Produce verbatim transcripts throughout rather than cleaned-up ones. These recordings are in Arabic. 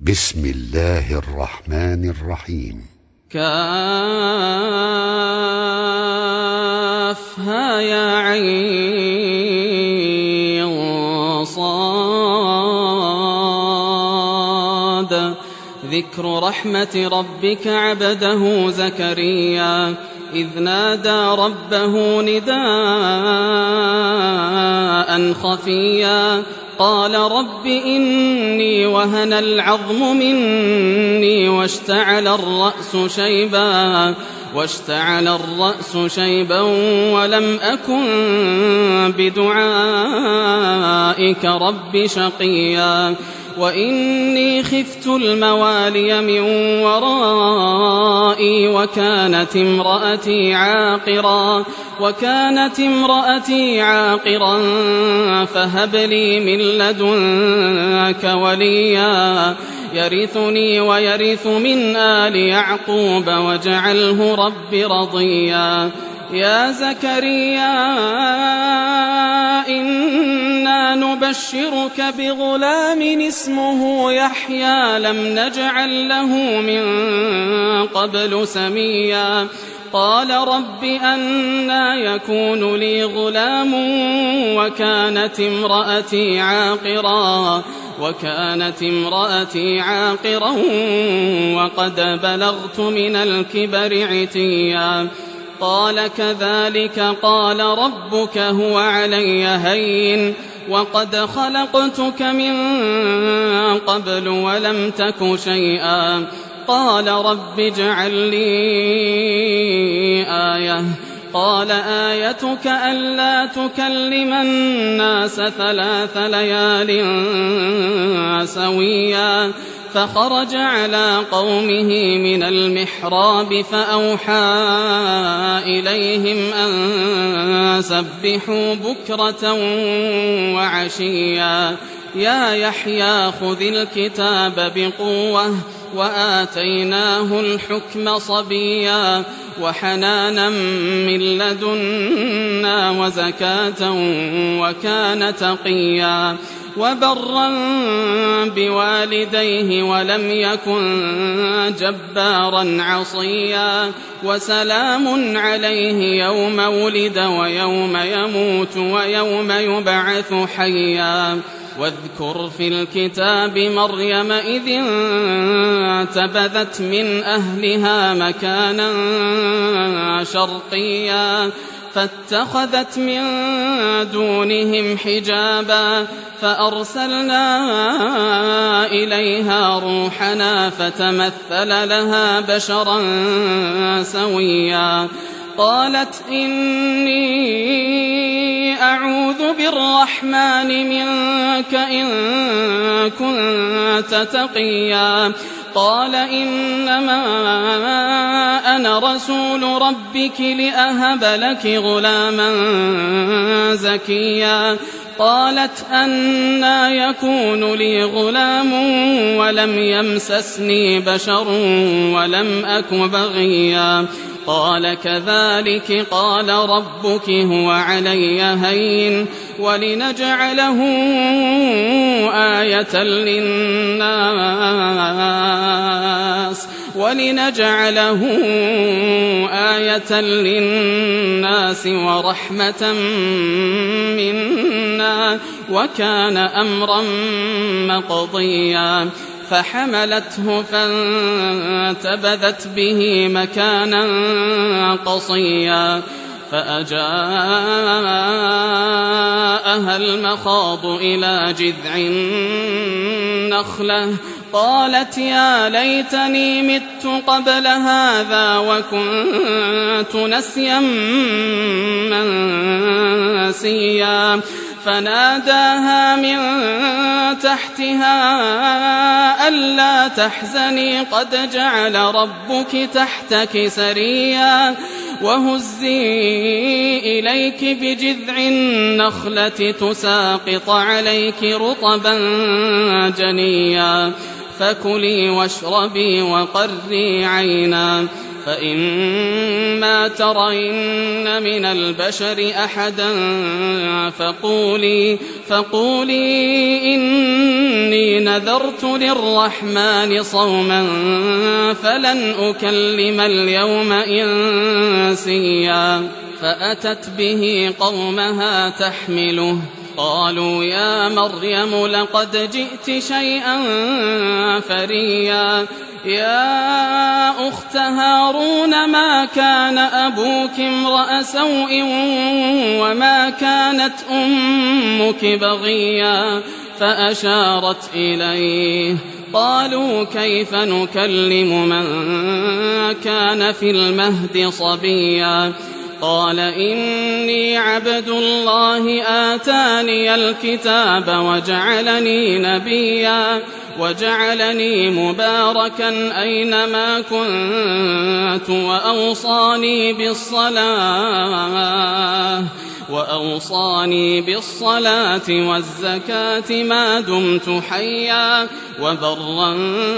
بسم الله الرحمن الرحيم. كافها يا عين صاد ذكر رحمة ربك عبده زكريا إذ نادى ربه نداء خفيا قال رب إني وهن العظم مني واشتعل الرأس شيبا واشتعل الرأس شيبا ولم أكن بدعائك رب شقيا وإني خفت الموالي من ورائي وكانت امرأتي عاقرا وكانت امرأتي عاقرا فهب لي من لدنك وليا يرثني ويرث من آل يعقوب واجعله رب رضيا يا زكريا إنا نبشرك بغلام اسمه يحيى لم نجعل له من قبل سميا قال رب أنى يكون لي غلام وكانت امرأتي عاقرا وكانت امرأتي عاقرا وقد بلغت من الكبر عتيا قال كذلك قال ربك هو علي هين وقد خلقتك من قبل ولم تك شيئا قال رب اجعل لي آية قال آيتك ألا تكلم الناس ثلاث ليال سويا فخرج على قومه من المحراب فأوحى إليهم أن سبحوا بكرة وعشيا يا يحيى خذ الكتاب بقوة وآتيناه الحكم صبيا وحنانا من لدنا وزكاة وكان تقيا وبرا بوالديه ولم يكن جبارا عصيا وسلام عليه يوم ولد ويوم يموت ويوم يبعث حيا واذكر في الكتاب مريم إذ انتبذت من أهلها مكانا شرقيا فاتخذت من دونهم حجابا فأرسلنا إليها روحنا فتمثل لها بشرا سويا قالت إني أعوذ بالرحمن منك إن كنت تقيا قال إنما أنا رسول ربك لأهب لك غلاما زكيا قالت أنى يكون لي غلام ولم يمسسني بشر ولم أك بغيا قال كذلك قال ربك هو علي هين ولنجعله آية للناس ولنجعله آية للناس ورحمة منا وكان أمرا مقضيا فحملته فانتبذت به مكانا قصيا فأجاءها المخاض إلى جذع النخلة قالت يا ليتني مت قبل هذا وكنت نسيا منسيا فناداها من تحتها ألا تحزني قد جعل ربك تحتك سريا وهزي إليك بجذع النخلة تساقط عليك رطبا جنيا فكلي واشربي وقري عينا فإما ترين من البشر أحدا فقولي, فقولي إني نذرت للرحمن صوما فلن أكلم اليوم إنسيا. فأتت به قومها تحمله قالوا يا مريم لقد جئت شيئا فريا. يا أخت هارون ما كان أبوك امرأ سوء وما كانت أمك بغيا. فأشارت إليه قالوا كيف نكلم من كان في المهد صبيا. قال إني عبد الله آتاني الكتاب وجعلني نبيا وجعلني مباركا أينما كنت وأوصاني بالصلاة وأوصاني بالصلاة والزكاة ما دمت حيا وبرا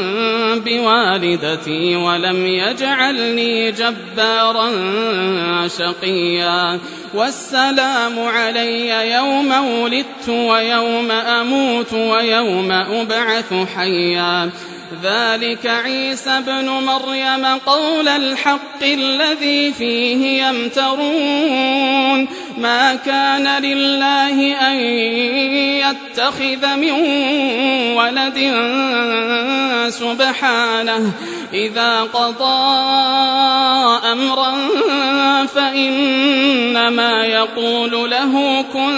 بوالدتي ولم يجعلني جبارا شقيا. والسلام علي يوم ولدت ويوم أموت ويوم أبعث حيا. ذلك عيسى بن مريم قول الحق الذي فيه يمترون. ما كان لله أن يتخذ من ولد سبحانه إذا قضى أمرا فإنما يقول له كن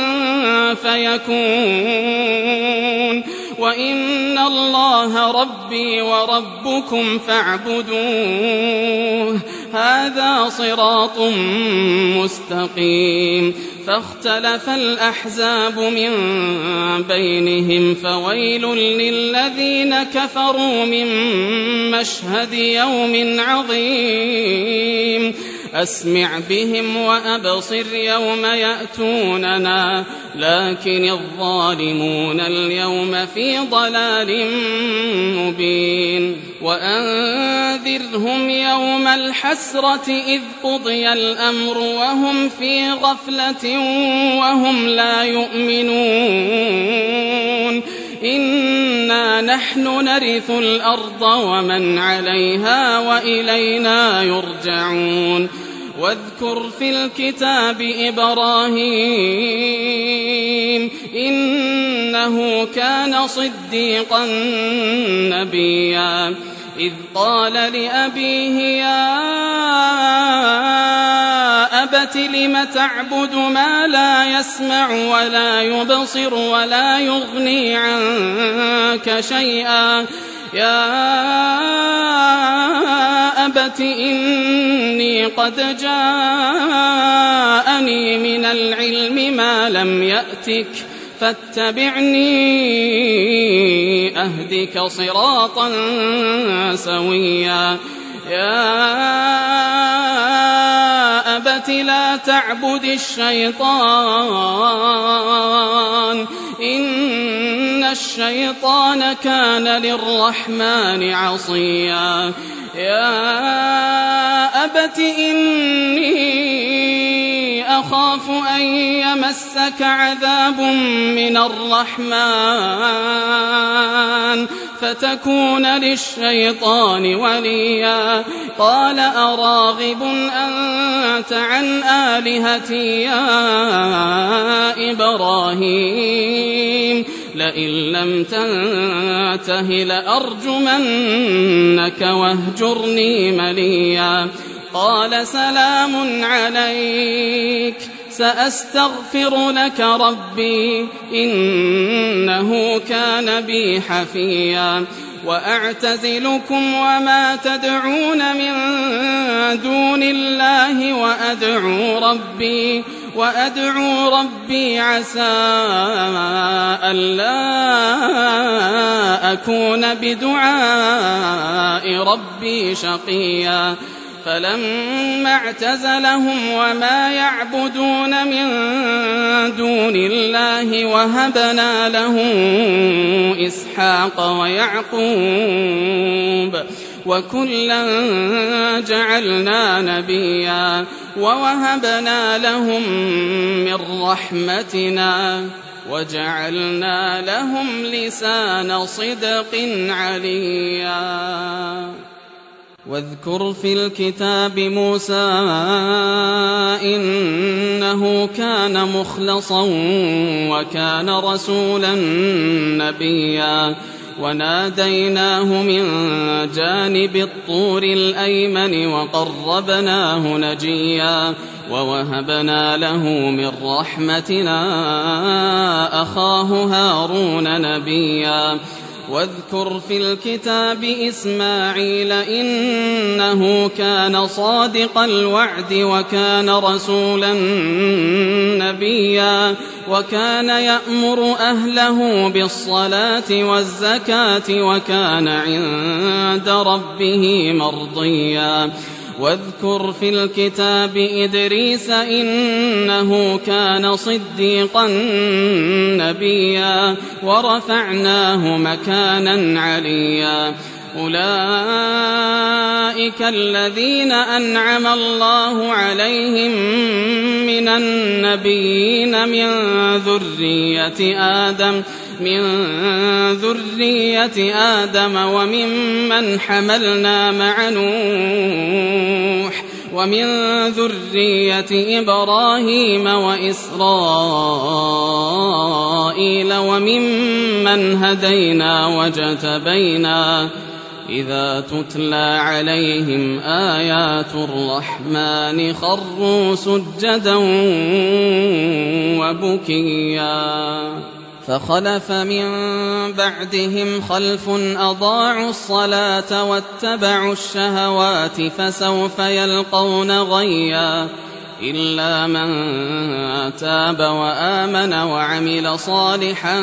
فيكون. وإن الله ربي وربكم فاعبدوه هذا صراط مستقيم. فاختلف الأحزاب من بينهم فويل للذين كفروا من مشهد يوم عظيم. أسمع بهم وأبصر يوم يأتوننا لكن الظالمون اليوم في ضلال مبين. وأنذرهم يوم الحسرة إذ قضي الأمر وهم في غفلة وهم لا يؤمنون. إنا نحن نرث الأرض ومن عليها وإلينا يرجعون. واذكر في الكتاب إبراهيم إنه كان صديقا نبيا. إذ قال لأبيه يا أبت لم تعبد ما لا يسمع ولا يبصر ولا يغني عنك شيئا. يا أبت إني قد جاءني من العلم ما لم يأتك فاتبعني أهدك صراطا سويا. يا أبت لا تعبد الشيطان إن الشيطان كان للرحمن عصيا. يا أبت إني أخاف أن يمسك عذاب من الرحمن فتكون للشيطان وليا. قال أراغب أنت عن آلهتي يا إبراهيم لئن لم تنته لأرجمنك واهجرني مليا. قال سلام عليك سأستغفر لك ربي إنه كان بي حفيا. وأعتزلكم وما تدعون من دون الله وأدعو ربي وأدعو ربي عسى ألا أكون بدعاء ربي شقيا. فلما اعتزلهم وما يعبدون من دون الله وهبنا له إسحاق ويعقوب وكلا جعلنا نبيا ووهبنا لهم من رحمتنا وجعلنا لهم لسان صدق عليا واذكر في الكتاب موسى إنه كان مخلصا وكان رسولا نبيا وناديناه من جانب الطور الأيمن وقربناه نجيا ووهبنا له من رحمتنا أخاه هارون نبيا واذكر في الكتاب إسماعيل إنه كان صادق الوعد وكان رسولا نبيا وكان يأمر أهله بالصلاة والزكاة وكان عند ربه مرضيا واذكر في الكتاب إدريس إنه كان صديقا نبيا ورفعناه مكانا عليا أولئك الذين أنعم الله عليهم من النبيين من ذرية آدم من ذرية آدم وممن حملنا مع نوح ومن ذرية إبراهيم وإسرائيل وممن هدينا واجتبينا إذا تتلى عليهم آيات الرحمن خروا سجدا وبكيا فخلف من بعدهم خلف أضاعوا الصلاة واتبعوا الشهوات فسوف يلقون غيا إلا من تاب وآمن وعمل صالحا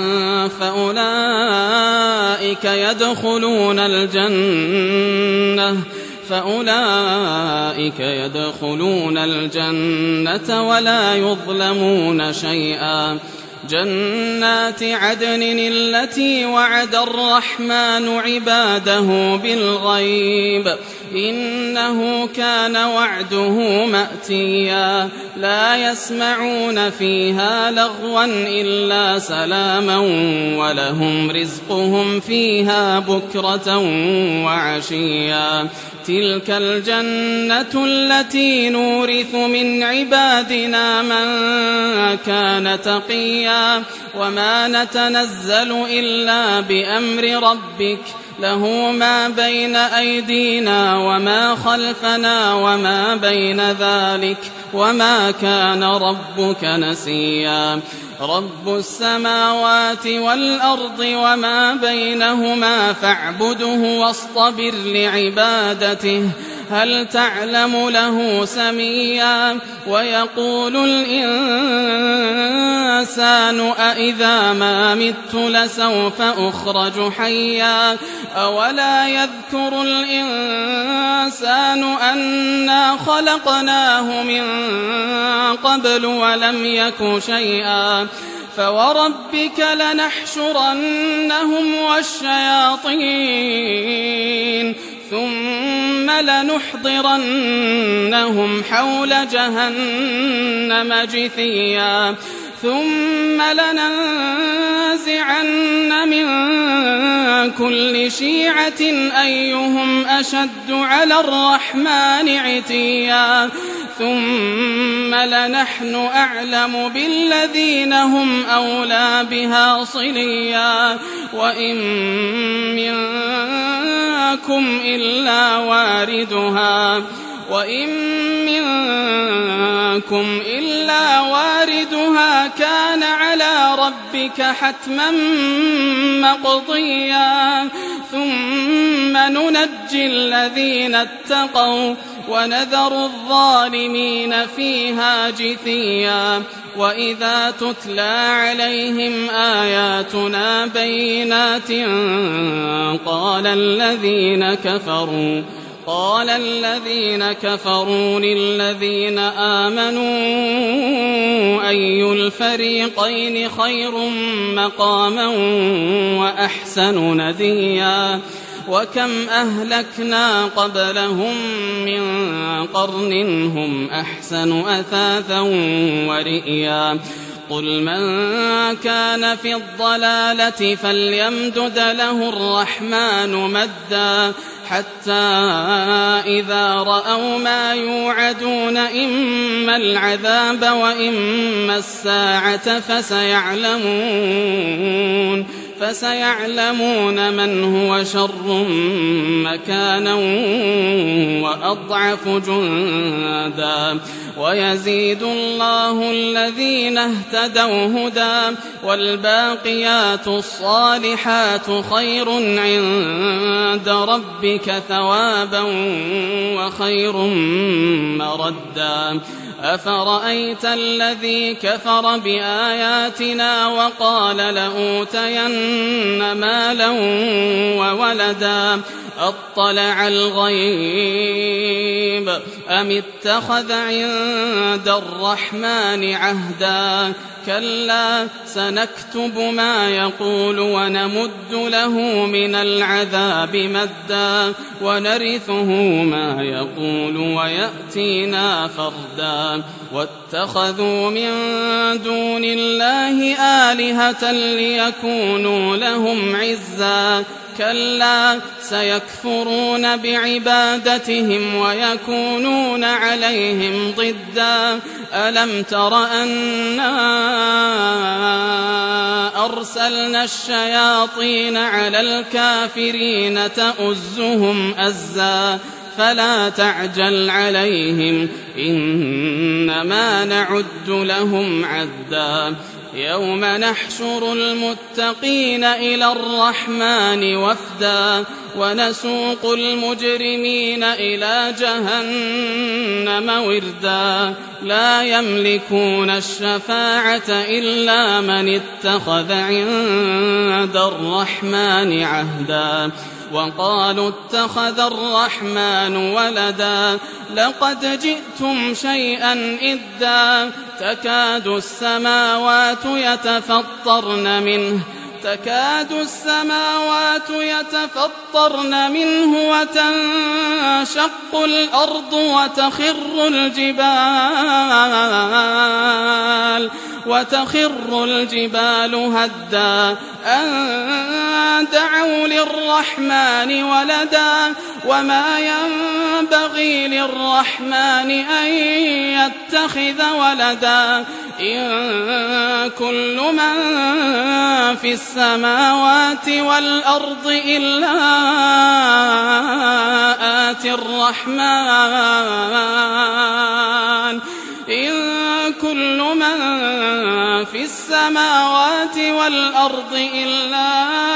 فأولئك يدخلون الجنة فأولئك يدخلون الجنة ولا يظلمون شيئا جنات عدن التي وعد الرحمن عباده بالغيب إنه كان وعده مأتيا لا يسمعون فيها لغوا إلا سلاما ولهم رزقهم فيها بكرة وعشيا تلك الجنة التي نورث من عبادنا من كان تقيا وما نتنزل إلا بأمر ربك له ما بين أيدينا وما خلفنا وما بين ذلك وما كان ربك نسيا رب السماوات والأرض وما بينهما فاعبده واصطبر لعبادته هل تعلم له سميا ويقول الإنسان أإذا ما مت لسوف أخرج حيا أولا يذكر الإنسان أنا خلقناه من قبل ولم يك شيئا فوربك لنحشرنهم والشياطين ثم لنحضرنهم حول جهنم جثيا ثم لننزعن من كل شيعة أيهم أشد على الرحمن عتيا ثم لنحن أعلم بالذين هم أولى بها صليا وإن منكم إلا واردها وإن منكم إلا واردها كان على ربك حتما مقضيا ثم ننجي الذين اتقوا ونذر الظالمين فيها جثيا وإذا تتلى عليهم آياتنا بينات قال الذين كفروا قال الذين كفروا للذين آمنوا أي الفريقين خير مقاما وأحسن نديا وكم أهلكنا قبلهم من قرن هم أحسن أثاثا ورئيا قل من كان في الضلالة فليمدد له الرحمن مدا حتى إذا رأوا ما يوعدون إما العذاب وإما الساعة فسيعلمون فسيعلمون من هو شر مكانا وأضعف جندا ويزيد الله الذين اهتدوا هدى والباقيات الصالحات خير عند ربك ثوابا وخير مردا أفرأيت الذي كفر بآياتنا وقال لأوتين مالا وولدا أطلع الغيب أم اتخذ عند الرحمن عهدا كلا سنكتب ما يقول ونمد له من العذاب مدا ونرثه ما يقول ويأتينا فردا واتخذوا من دون الله آلهة ليكونوا لهم عزا كلا سيكفرون بعبادتهم ويكونون عليهم ضدا ألم تر أنا أرسلنا الشياطين على الكافرين تؤزهم أزا فلا تعجل عليهم إنما نعد لهم عدا يوم نحشر المتقين إلى الرحمن وفدا ونسوق المجرمين إلى جهنم وردا لا يملكون الشفاعة إلا من اتخذ عند الرحمن عهدا وقالوا اتخذ الرحمن ولدا لقد جئتم شيئا إدا تكاد السماوات يتفطرن منه تكاد السماوات يتفطرن منه وتنشق الأرض وتخر الجبال وتخر الجبال هدا أن دعوا للرحمن ولدا وما ينبغي للرحمن أن يتخذ ولدا إن كل من في السماوات والأرض إلا آتي الرحمن إن كل من في السماوات والأرض إلا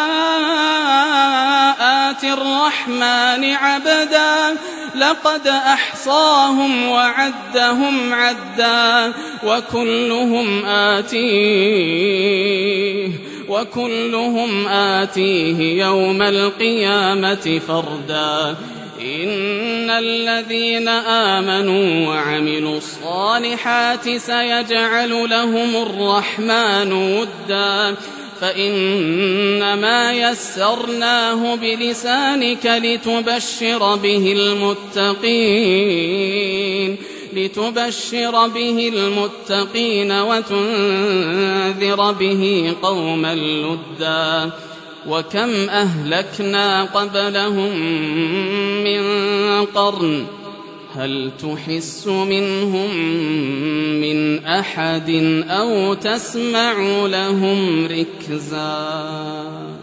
آتي الرحمن عبدا لقد أحصاهم وعدهم عدا وكلهم آتيه وكلهم آتيه يوم القيامة فردا إن الذين آمنوا وعملوا الصالحات سيجعل لهم الرحمن ودا فإنما يسرناه بلسانك لتبشر به المتقين لتبشر به المتقين وتنذر به قوما لدا وكم أهلكنا قبلهم من قرن هل تحس منهم من أحد أو تسمع لهم ركزا